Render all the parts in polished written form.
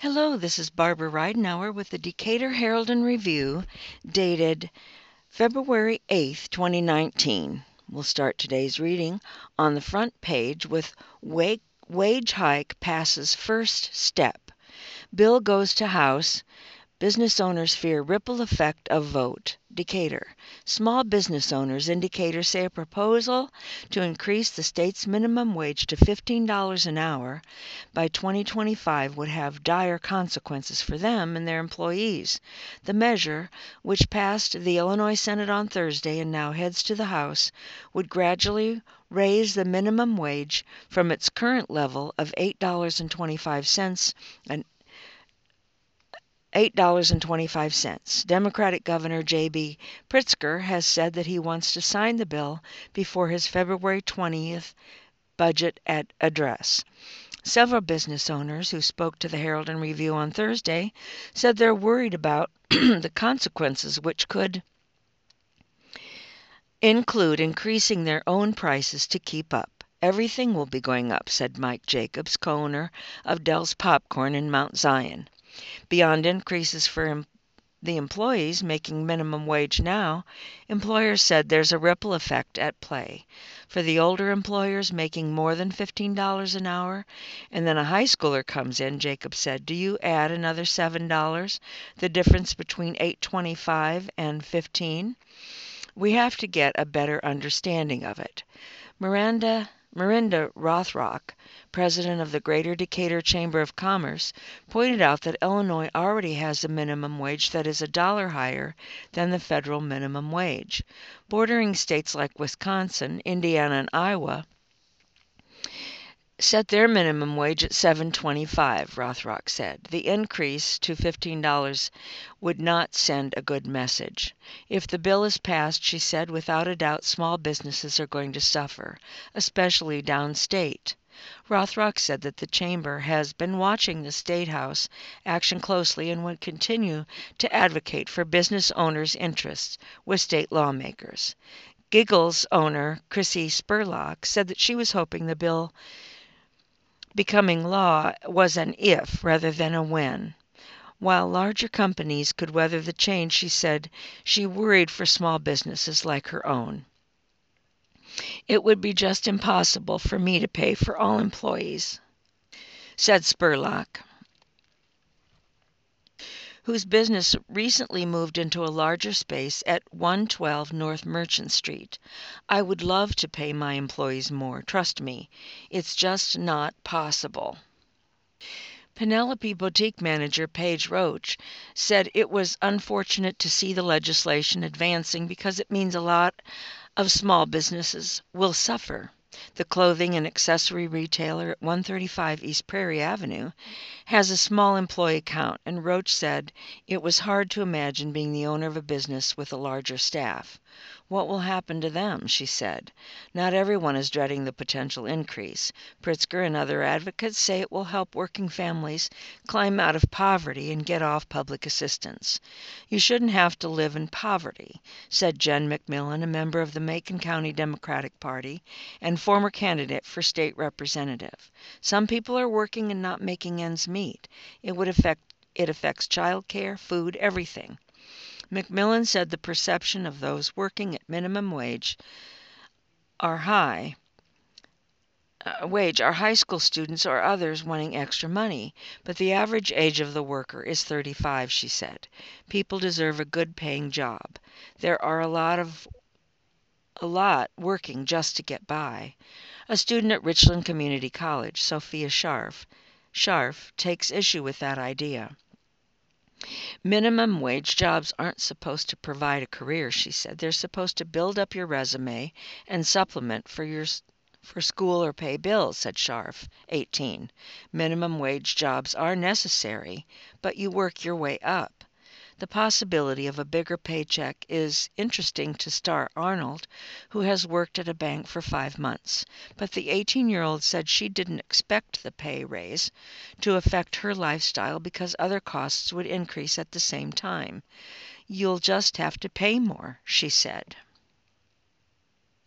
Hello, this is Barbara Ridenour with the Decatur Herald and Review, dated February 8th, 2019. We'll start today's reading on the front page with Wage Hike Passes First Step. Bill goes to House. Business owners fear ripple effect of vote. Decatur. Small business owners in Decatur say a proposal to increase the state's minimum wage to $15 an hour by 2025 would have dire consequences for them and their employees. The measure, which passed the Illinois Senate on Thursday and now heads to the House, would gradually raise the minimum wage from its current level of $8.25 an $8.25. Democratic Governor J.B. Pritzker has said that he wants to sign the bill before his February 20th budget address. Several business owners who spoke to the Herald and Review on Thursday said they're worried about the consequences, which could include increasing their own prices to keep up. Everything will be going up, said Mike Jacobs, co-owner of Dell's Popcorn in Mount Zion. Beyond increases for the employees making minimum wage now, employers said there's a ripple effect at play. For the older employers making more than $15 an hour, and then a high schooler comes in, Jacob said, do you add another $7, the difference between $8.25 and $15? We have to get a better understanding of it. Miranda Rothrock, president of the Greater Decatur Chamber of Commerce, pointed out that Illinois already has a minimum wage that is $1 higher than the federal minimum wage. Bordering states like Wisconsin, Indiana, and Iowa set their minimum wage at $7.25, Rothrock said. The increase to $15 would not send a good message. If the bill is passed, she said, without a doubt small businesses are going to suffer, especially downstate. Rothrock said that the chamber has been watching the State House action closely and would continue to advocate for business owners' interests with state lawmakers. Giggles owner Chrissy Spurlock said that she was hoping the bill becoming law was an if rather than a when. While larger companies could weather the change, she said she worried for small businesses like her own. It would be just impossible for me to pay for all employees, said Spurlock, whose business recently moved into a larger space at 112 North Merchant Street. I would love to pay my employees more, trust me. It's just not possible. Penelope boutique manager Paige Roach said it was unfortunate to see the legislation advancing because it means a lot of small businesses will suffer. The clothing and accessory retailer at 135 East Prairie Avenue has a small employee count, and Roach said it was hard to imagine being the owner of a business with a larger staff. What will happen to them, she said. Not everyone is dreading the potential increase. Pritzker and other advocates say it will help working families climb out of poverty and get off public assistance. You shouldn't have to live in poverty, said Jen McMillan, a member of the Macon County Democratic Party and former candidate for state representative. Some people are working and not making ends meet. It affects child care, food, everything. McMillan said the perception of those working at minimum wage are high school students or others wanting extra money, but the average age of the worker is 35, she said. People deserve a good paying job. There are a lot working just to get by. A student at Richland Community College, Sophia Scharf, takes issue with that idea. Minimum wage jobs aren't supposed to provide a career, she said. They're supposed to build up your resume and supplement for school or pay bills, said Scharf, 18. Minimum wage jobs are necessary, but you work your way up. The possibility of a bigger paycheck is interesting to Star Arnold, who has worked at a bank for 5 months. But the 18-year-old said she didn't expect the pay raise to affect her lifestyle because other costs would increase at the same time. You'll just have to pay more, she said.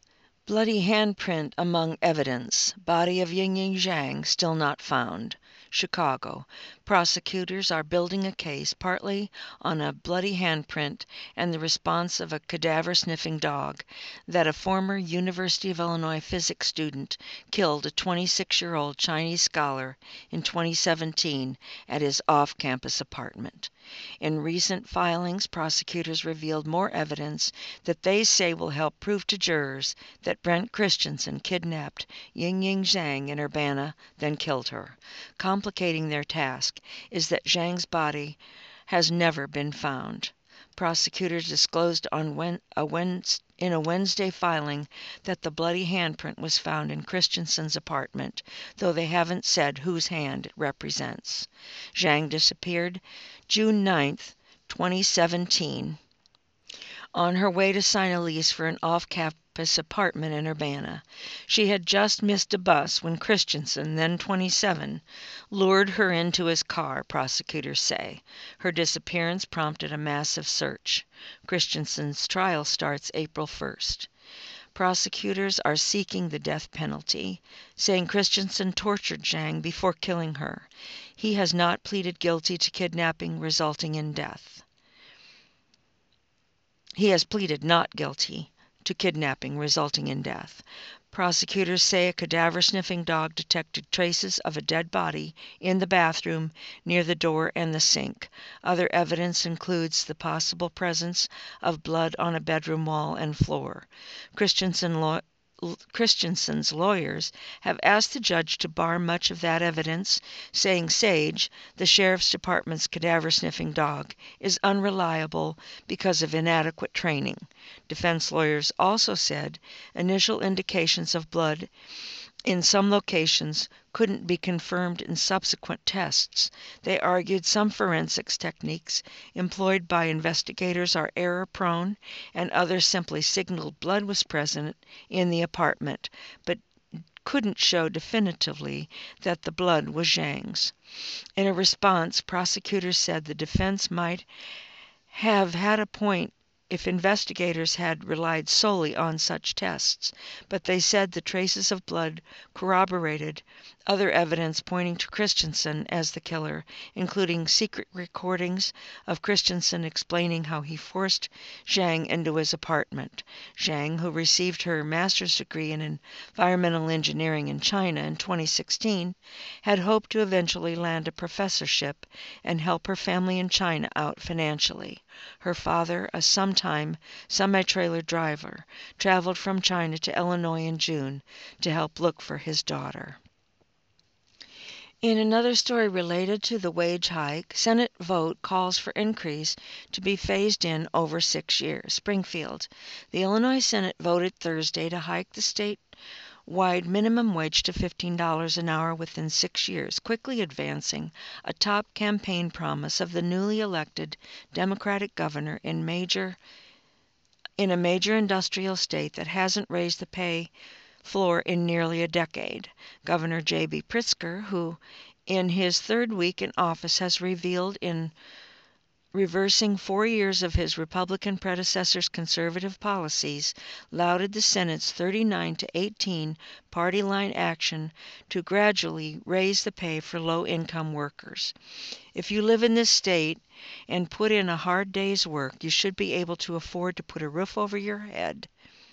Bloody handprint among evidence. Body of Ying Ying Zhang still not found. Chicago. Prosecutors are building a case partly on a bloody handprint and the response of a cadaver-sniffing dog that a former University of Illinois physics student killed a 26-year-old Chinese scholar in 2017 at his off-campus apartment. In recent filings, prosecutors revealed more evidence that they say will help prove to jurors that Brent Christensen kidnapped Yingying Zhang in Urbana, then killed her. Complicating their task is that Zhang's body has never been found. Prosecutors disclosed in a Wednesday filing that the bloody handprint was found in Christensen's apartment, though they haven't said whose hand it represents. Zhang disappeared June 9, 2017, on her way to sign a lease for an off-campus apartment in Urbana. She had just missed a bus when Christensen, then 27, lured her into his car, prosecutors say. Her disappearance prompted a massive search. Christensen's trial starts April 1st. Prosecutors are seeking the death penalty, saying Christensen tortured Zhang before killing her. He has not pleaded guilty to kidnapping resulting in death. He has pleaded not guilty to kidnapping resulting in death. Prosecutors say a cadaver-sniffing dog detected traces of a dead body in the bathroom near the door and the sink. Other evidence includes the possible presence of blood on a bedroom wall and floor. Christensen's lawyers have asked the judge to bar much of that evidence, saying Sage, the sheriff's department's cadaver-sniffing dog, is unreliable because of inadequate training. Defense lawyers also said initial indications of blood in some locations couldn't be confirmed in subsequent tests. They argued some forensics techniques employed by investigators are error-prone, and others simply signaled blood was present in the apartment, but couldn't show definitively that the blood was Zhang's. In a response, prosecutors said the defense might have had a point if investigators had relied solely on such tests, but they said the traces of blood corroborated other evidence pointing to Christensen as the killer, including secret recordings of Christensen explaining how he forced Zhang into his apartment. Zhang, who received her master's degree in environmental engineering in China in 2016, had hoped to eventually land a professorship and help her family in China out financially. Her father, a sometime semi-trailer driver, traveled from China to Illinois in June to help look for his daughter. In another story related to the wage hike, Senate vote calls for increase to be phased in over 6 years. Springfield. The Illinois Senate voted Thursday to hike the statewide minimum wage to $15 an hour within 6 years, quickly advancing a top campaign promise of the newly elected Democratic governor in a major industrial state that hasn't raised the pay floor in nearly a decade. Governor J.B. Pritzker, who in his third week in office has revealed in reversing 4 years of his Republican predecessor's conservative policies, lauded the Senate's 39-18 party line action to gradually raise the pay for low-income workers. If you live in this state and put in a hard day's work, you should be able to afford to put a roof over your head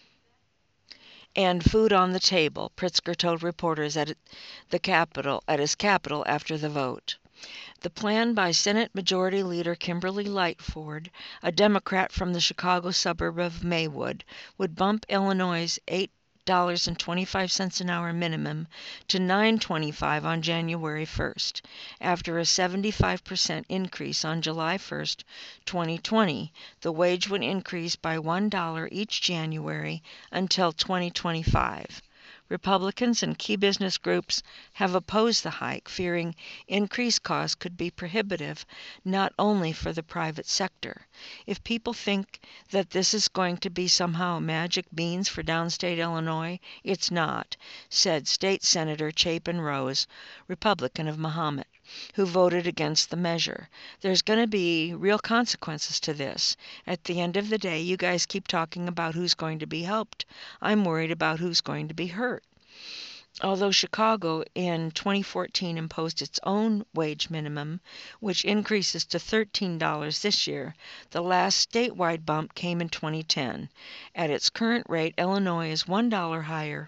and food on the table, Pritzker told reporters at his Capitol after the vote. The plan by Senate Majority Leader Kimberly Lightford, a Democrat from the Chicago suburb of Maywood, would bump Illinois' $8.25 an hour minimum to $9.25 on January 1st, after a 75% increase on July 1st, 2020. The wage would increase by $1 each January until 2025. Republicans and key business groups have opposed the hike, fearing increased costs could be prohibitive not only for the private sector. If people think that this is going to be somehow magic beans for downstate Illinois, it's not, said State Senator Chapin Rose, Republican of Mahomet, who voted against the measure. There's going to be real consequences to this. At the end of the day, you guys keep talking about who's going to be helped. I'm worried about who's going to be hurt. Although Chicago in 2014 imposed its own wage minimum, which increases to $13 this year, the last statewide bump came in 2010. At its current rate, Illinois is $1 higher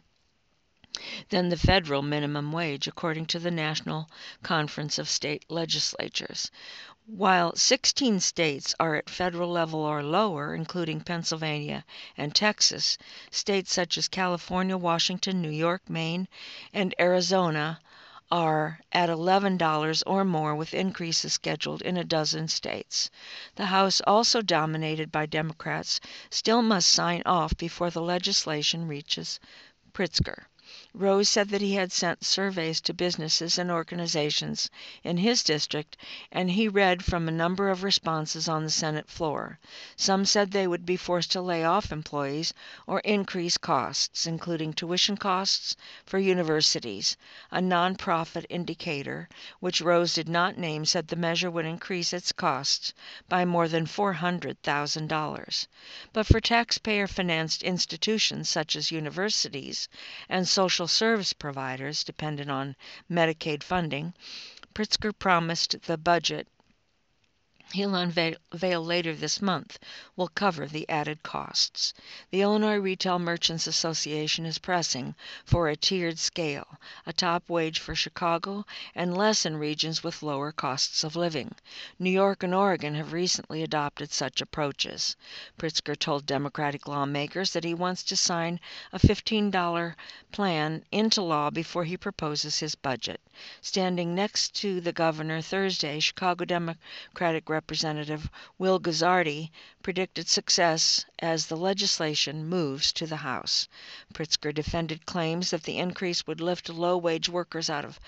than the federal minimum wage, according to the National Conference of State Legislatures. While 16 states are at federal level or lower, including Pennsylvania and Texas, states such as California, Washington, New York, Maine, and Arizona are at $11 or more, with increases scheduled in a dozen states. The House, also dominated by Democrats, still must sign off before the legislation reaches Pritzker. Rose said that he had sent surveys to businesses and organizations in his district, and he read from a number of responses on the Senate floor. Some said they would be forced to lay off employees or increase costs, including tuition costs for universities. A nonprofit indicator, which Rose did not name, said the measure would increase its costs by more than $400,000. But for taxpayer-financed institutions such as universities and social service providers dependent on Medicaid funding, Pritzker promised the budget he'll unveil later this month will cover the added costs. The Illinois Retail Merchants Association is pressing for a tiered scale, a top wage for Chicago and less in regions with lower costs of living. New York and Oregon have recently adopted such approaches. Pritzker told Democratic lawmakers that he wants to sign a $15 plan into law before he proposes his budget. Standing next to the governor Thursday, Chicago Democratic Representative Will Guzzardi predicted success as the legislation moves to the House. Pritzker defended claims that the increase would lift low-wage workers out of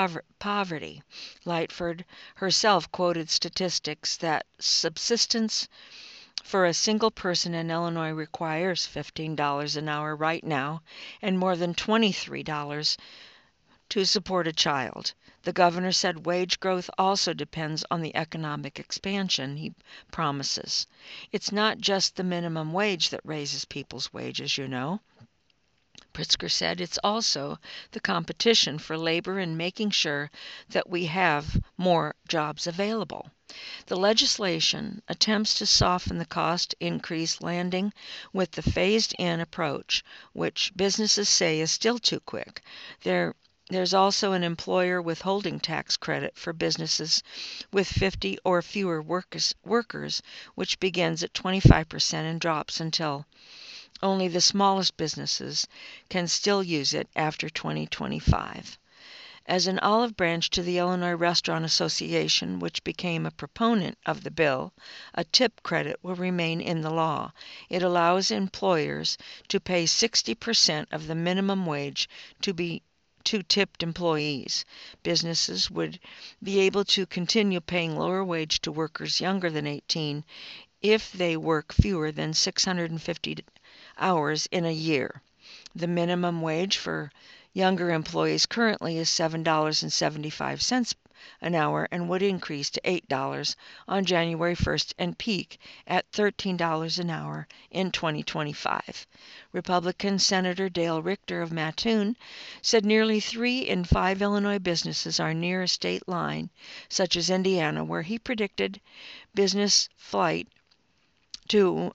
poverty. Lightford herself quoted statistics that subsistence for a single person in Illinois requires $15 an hour right now, and more than $23 to support a child. The governor said wage growth also depends on the economic expansion he promises. It's not just the minimum wage that raises people's wages, you know. Pritzker said it's also the competition for labor and making sure that we have more jobs available. The legislation attempts to soften the cost increase, landing with the phased-in approach, which businesses say is still too quick. There's also an employer withholding tax credit for businesses with 50 or fewer workers, which begins at 25% and drops until only the smallest businesses can still use it after 2025. As an olive branch to the Illinois Restaurant Association, which became a proponent of the bill, a tip credit will remain in the law. It allows employers to pay 60% of the minimum wage to tipped employees. Businesses would be able to continue paying lower wage to workers younger than 18 if they work fewer than 650 hours in a year. The minimum wage for younger employees currently is $7.75 an hour and would increase to $8 on January 1st and peak at $13 an hour in 2025. Republican Senator Dale Richter of Mattoon said nearly 3 in 5 Illinois businesses are near a state line, such as Indiana, where he predicted business flight to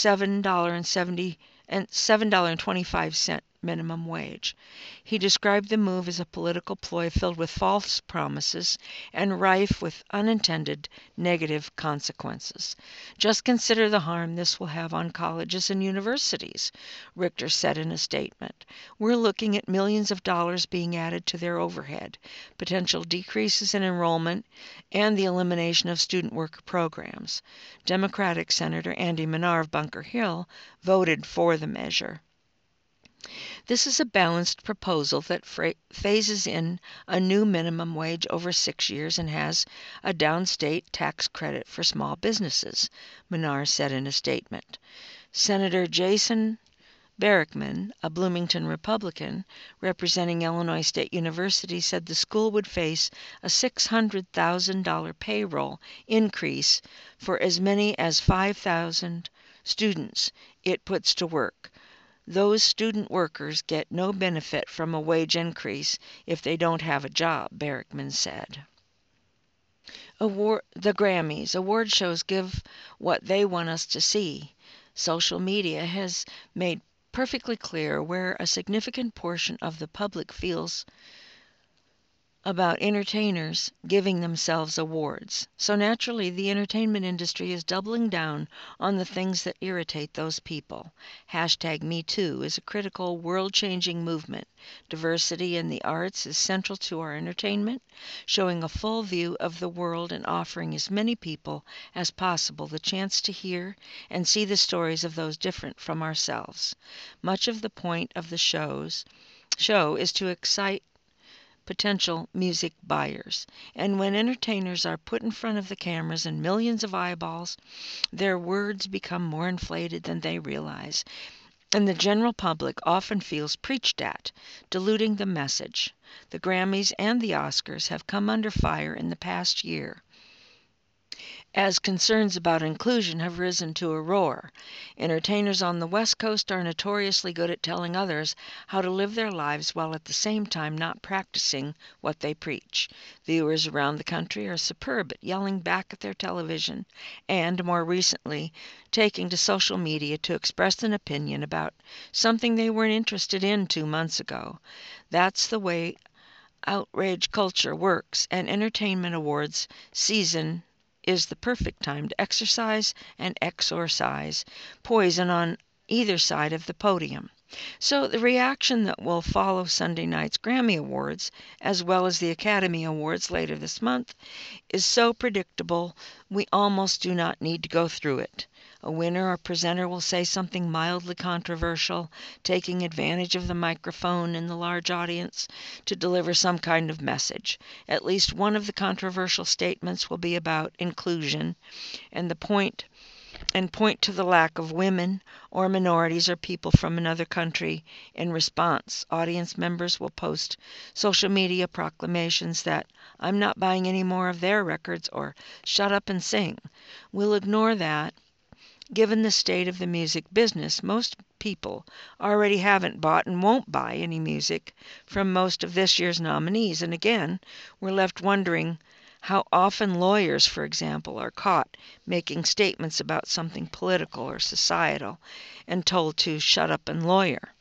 $7.25 minimum wage. He described the move as a political ploy filled with false promises and rife with unintended negative consequences. Just consider the harm this will have on colleges and universities, Richter said in a statement. We're looking at millions of dollars being added to their overhead, potential decreases in enrollment, and the elimination of student worker programs. Democratic Senator Andy Manar of Bunker Hill voted for the measure. This is a balanced proposal that phases in a new minimum wage over 6 years and has a downstate tax credit for small businesses, Manar said in a statement. Senator Jason Barackman, a Bloomington Republican representing Illinois State University, said the school would face a $600,000 payroll increase for as many as 5,000 students it puts to work. Those student workers get no benefit from a wage increase if they don't have a job, Barackman said. The Grammys. Award shows give what they want us to see. Social media has made perfectly clear where a significant portion of the public feels about entertainers giving themselves awards. So naturally, the entertainment industry is doubling down on the things that irritate those people. #MeToo is a critical, world-changing movement. Diversity in the arts is central to our entertainment, showing a full view of the world and offering as many people as possible the chance to hear and see the stories of those different from ourselves. Much of the point of the show is to excite potential music buyers. And when entertainers are put in front of the cameras and millions of eyeballs, their words become more inflated than they realize. And the general public often feels preached at, diluting the message. The Grammys and the Oscars have come under fire in the past year, as concerns about inclusion have risen to a roar. Entertainers on the West Coast are notoriously good at telling others how to live their lives while at the same time not practicing what they preach. Viewers around the country are superb at yelling back at their television and, more recently, taking to social media to express an opinion about something they weren't interested in 2 months ago. That's the way outrage culture works, and Entertainment Awards season is the perfect time to exercise and exorcise poison on either side of the podium. So the reaction that will follow Sunday night's Grammy Awards, as well as the Academy Awards later this month, is so predictable we almost do not need to go through it. A winner or presenter will say something mildly controversial, taking advantage of the microphone and the large audience to deliver some kind of message. At least one of the controversial statements will be about inclusion and point to the lack of women or minorities or people from another country. In response, audience members will post social media proclamations that "I'm not buying any more of their records" or "shut up and sing." We'll ignore that. Given the state of the music business, most people already haven't bought and won't buy any music from most of this year's nominees. And again, we're left wondering how often lawyers, for example, are caught making statements about something political or societal and told to shut up and lawyer.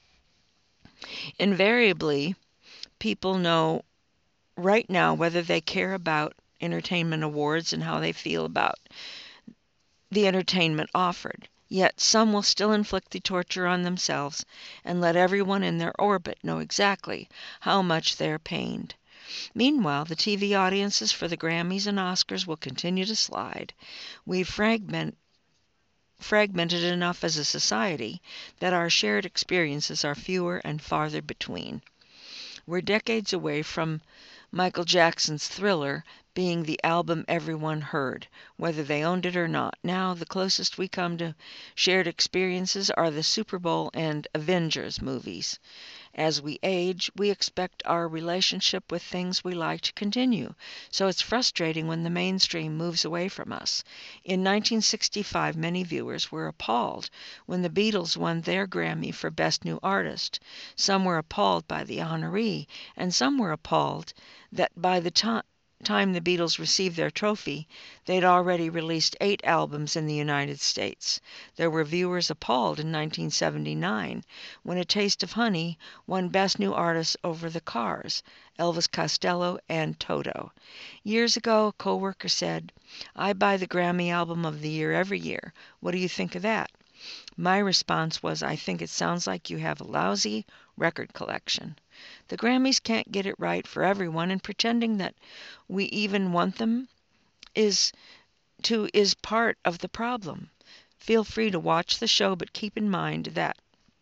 Invariably, people know right now whether they care about entertainment awards and how they feel about the entertainment offered. Yet some will still inflict the torture on themselves and let everyone in their orbit know exactly how much they're pained. Meanwhile, the TV audiences for the Grammys and Oscars will continue to slide. We've fragmented enough as a society that our shared experiences are fewer and farther between. We're decades away from Michael Jackson's Thriller being the album everyone heard, whether they owned it or not. Now, the closest we come to shared experiences are the Super Bowl and Avengers movies. As we age, we expect our relationship with things we like to continue, so it's frustrating when the mainstream moves away from us. In 1965, many viewers were appalled when the Beatles won their Grammy for Best New Artist. Some were appalled by the honoree, and some were appalled that by the time the Beatles received their trophy, they'd already released 8 albums in the United States. There were viewers appalled in 1979 when A Taste of Honey won Best New Artist over The Cars, Elvis Costello, and Toto. Years ago, a co-worker said, "I buy the Grammy Album of the Year every year. What do you think of that?" My response was, "I think it sounds like you have a lousy record collection." The Grammys can't get it right for everyone, and pretending that we even want them is part of the problem. Feel free to watch the show, but keep in mind that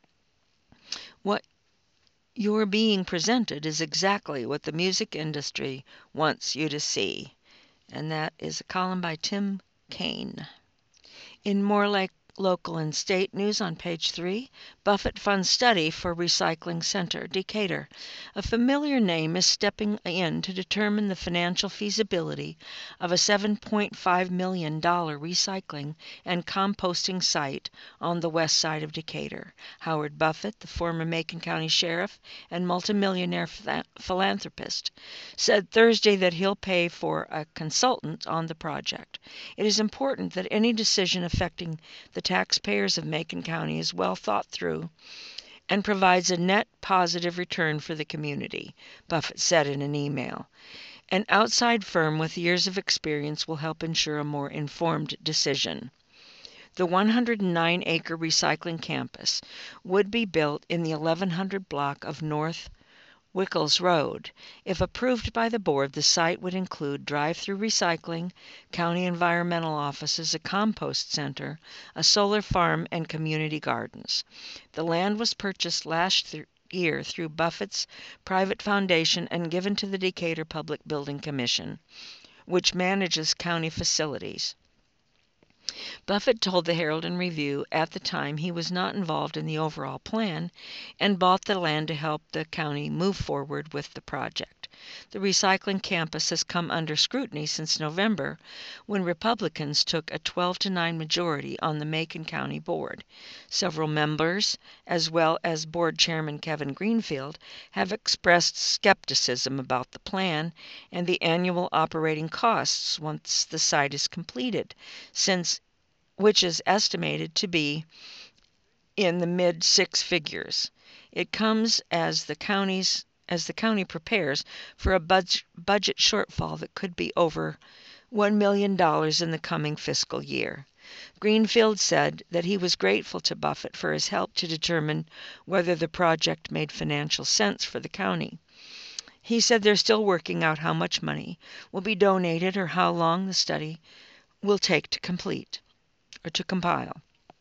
what you're being presented is exactly what the music industry wants you to see. And that is a column by Tim Kaine. In More Like Local and state news on page 3. Buffett funds study for recycling center, Decatur. A familiar name is stepping in to determine the financial feasibility of a $7.5 million recycling and composting site on the west side of Decatur. Howard Buffett, the former Macon County Sheriff and multimillionaire philanthropist, said Thursday that he'll pay for a consultant on the project. It is important that any decision affecting the taxpayers of Macon County is well thought through and provides a net positive return for the community, Buffett said in an email. An outside firm with years of experience will help ensure a more informed decision. The 109-acre recycling campus would be built in the 1100 block of North Wickles Road. If approved by the board, the site would include drive-through recycling, county environmental offices, a compost center, a solar farm, and community gardens. The land was purchased last year through Buffett's private foundation and given to the Decatur Public Building Commission, which manages county facilities. Buffett told the Herald and Review at the time he was not involved in the overall plan and bought the land to help the county move forward with the project. The recycling campus has come under scrutiny since November, when Republicans took a 12-9 majority on the Macon County Board. Several members, as well as Board Chairman Kevin Greenfield, have expressed skepticism about the plan and the annual operating costs once the site is completed, which is estimated to be in the mid-six figures. It comes as the county prepares for a budget shortfall that could be over $1 million in the coming fiscal year. Greenfield said that he was grateful to Buffett for his help to determine whether the project made financial sense for the county. He said they're still working out how much money will be donated or how long the study will take to compile.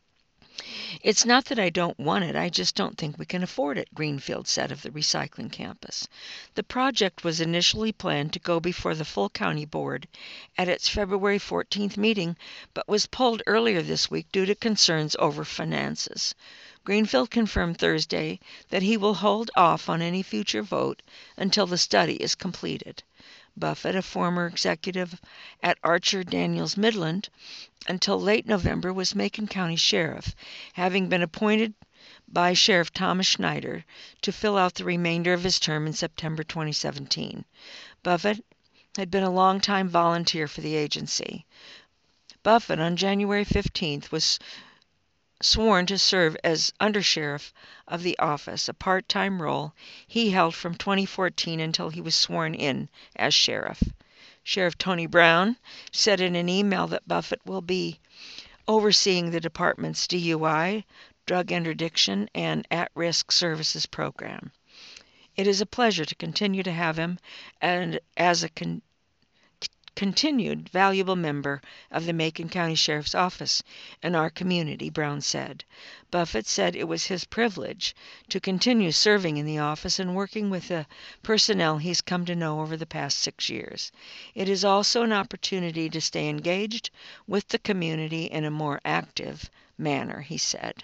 It's not that I don't want it, I just don't think we can afford it, Greenfield said of the recycling campus. The project was initially planned to go before the full county board at its February 14th meeting, but was pulled earlier this week due to concerns over finances. Greenfield confirmed Thursday that he will hold off on any future vote until the study is completed. Buffett, a former executive at Archer Daniels Midland, until late November was Macon County Sheriff, having been appointed by Sheriff Thomas Schneider to fill out the remainder of his term in September 2017. Buffett had been a long-time volunteer for the agency. Buffett, on January 15th, was sworn to serve as undersheriff of the office, a part-time role he held from 2014 until he was sworn in as sheriff. Sheriff Tony Brown said in an email that Buffett will be overseeing the department's DUI, drug interdiction, and at-risk services program. It is a pleasure to continue to have him and as a continued valuable member of the Macon County Sheriff's Office and our community, Brown said. Buffett said it was his privilege to continue serving in the office and working with the personnel he's come to know over the past 6 years. It is also an opportunity to stay engaged with the community in a more active manner, he said.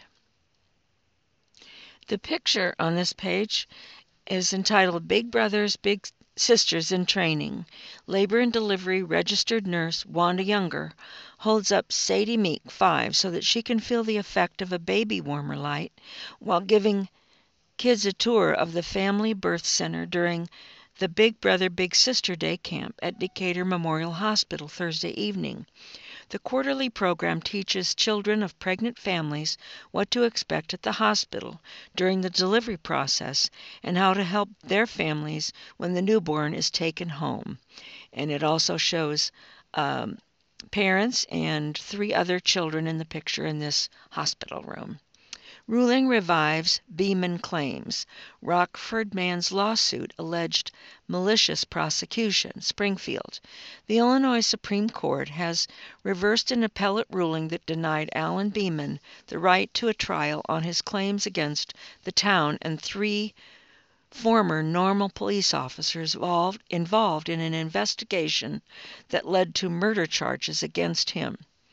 The picture on this page is entitled Big Brothers, Big Sisters in Training. Labor and Delivery registered nurse Wanda Younger holds up Sadie Meek, 5, so that she can feel the effect of a baby warmer light while giving kids a tour of the Family Birth Center during the Big Brother Big Sister Day camp at Decatur Memorial Hospital Thursday evening. The quarterly program teaches children of pregnant families what to expect at the hospital during the delivery process and how to help their families when the newborn is taken home. And it also shows parents and 3 other children in the picture in this hospital room. Ruling revives Beeman claims. Rockford man's lawsuit alleged malicious prosecution. Springfield. The Illinois Supreme Court has reversed an appellate ruling that denied Alan Beeman the right to a trial on his claims against the town and 3 former Normal police officers involved in an investigation that led to murder charges against him.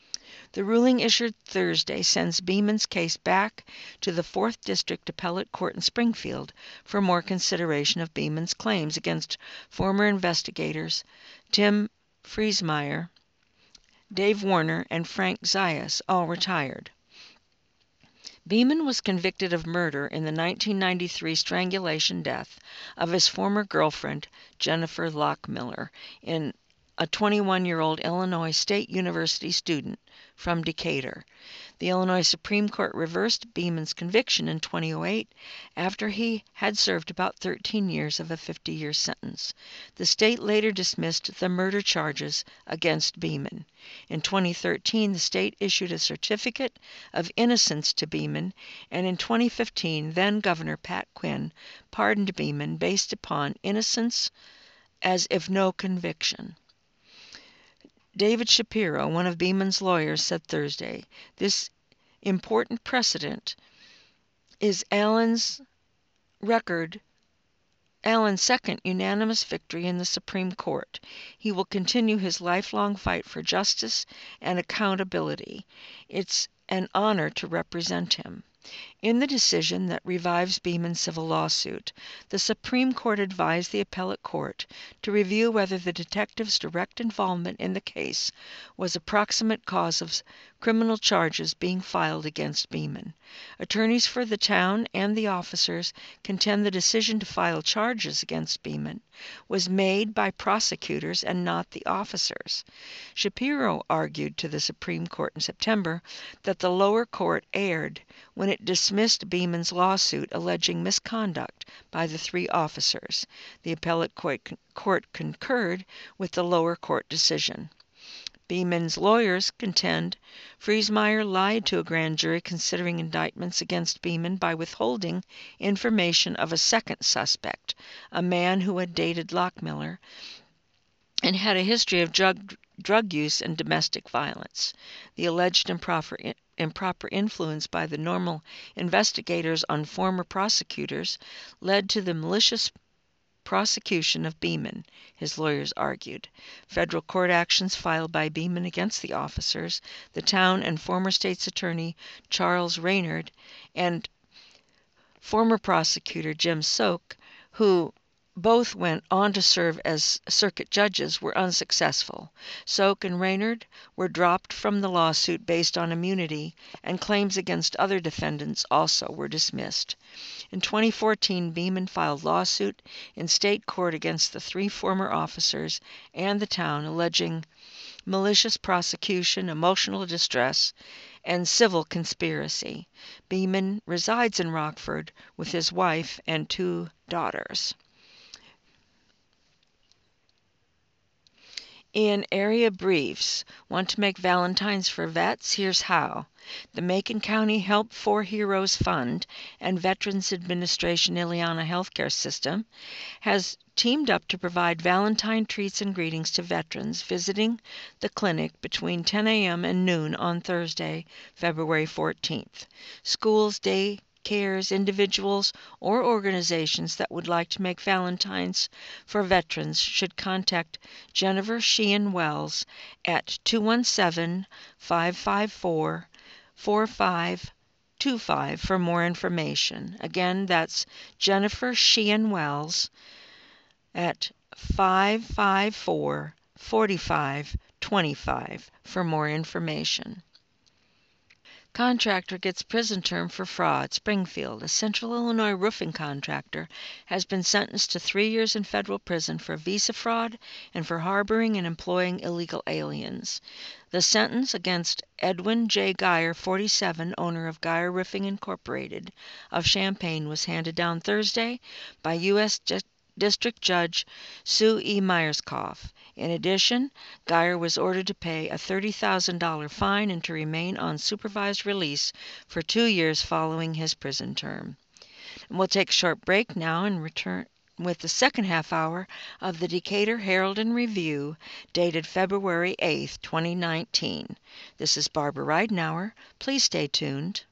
The ruling issued Thursday sends Beaman's case back to the 4th District Appellate Court in Springfield for more consideration of Beaman's claims against former investigators Tim Friesmeier, Dave Warner, and Frank Zayas, all retired. Beaman was convicted of murder in the 1993 strangulation death of his former girlfriend, Jennifer Lockmiller, in a 21-year-old Illinois State University student from Decatur. The Illinois Supreme Court reversed Beaman's conviction in 2008 after he had served about 13 years of a 50-year sentence. The state later dismissed the murder charges against Beaman. In 2013, the state issued a certificate of innocence to Beaman, and in 2015, then-Governor Pat Quinn pardoned Beaman based upon innocence as if no conviction. David Shapiro, one of Beaman's lawyers, said Thursday, "This important precedent is Allen's second unanimous victory in the Supreme Court. He will continue his lifelong fight for justice and accountability. It's an honor to represent him." In the decision that revives Beaman's civil lawsuit, the Supreme Court advised the appellate court to review whether the detective's direct involvement in the case was a proximate cause of criminal charges being filed against Beaman. Attorneys for the town and the officers contend the decision to file charges against Beaman was made by prosecutors and not the officers. Shapiro argued to the Supreme Court in September that the lower court erred when it dismissed Beaman's lawsuit alleging misconduct by the 3 officers. The appellate court concurred with the lower court decision. Beaman's lawyers contend Friesmeier lied to a grand jury considering indictments against Beaman by withholding information of a second suspect, a man who had dated Lockmiller and had a history of drug use and domestic violence. The alleged improper influence by the normal investigators on former prosecutors led to the malicious prosecution of Beaman, his lawyers argued. Federal court actions filed by Beaman against the officers, the town, and former state's attorney Charles Raynard, and former prosecutor Jim Soke, who both went on to serve as circuit judges, were unsuccessful. Soke and Raynard were dropped from the lawsuit based on immunity, and claims against other defendants also were dismissed. In 2014, Beaman filed lawsuit in state court against the 3 former officers and the town, alleging malicious prosecution, emotional distress, and civil conspiracy. Beaman resides in Rockford with his wife and 2 daughters. In area briefs, want to make Valentines for vets? Here's how. The Macon County Help for Heroes Fund and Veterans Administration Ileana Healthcare System has teamed up to provide Valentine treats and greetings to veterans visiting the clinic between 10 a.m. and noon on Thursday, February 14th. Schools, daycares, individuals, or organizations that would like to make Valentines for veterans should contact Jennifer Sheehan Wells at 217-554-4525 for more information. Again, that's Jennifer Sheehan Wells at 554-4525 for more information. Contractor gets prison term for fraud. Springfield, a Central Illinois roofing contractor, has been sentenced to 3 years in federal prison for visa fraud and for harboring and employing illegal aliens. The sentence against Edwin J. Geyer, 47, owner of Geyer Roofing Incorporated of Champaign, was handed down Thursday by U.S. District Judge Sue E. Myerscough. In addition, Geyer was ordered to pay a $30,000 fine and to remain on supervised release for 2 years following his prison term. And we'll take a short break now and return with the second half hour of the Decatur Herald and Review, dated February 8th, 2019. This is Barbara Ridenour. Please stay tuned.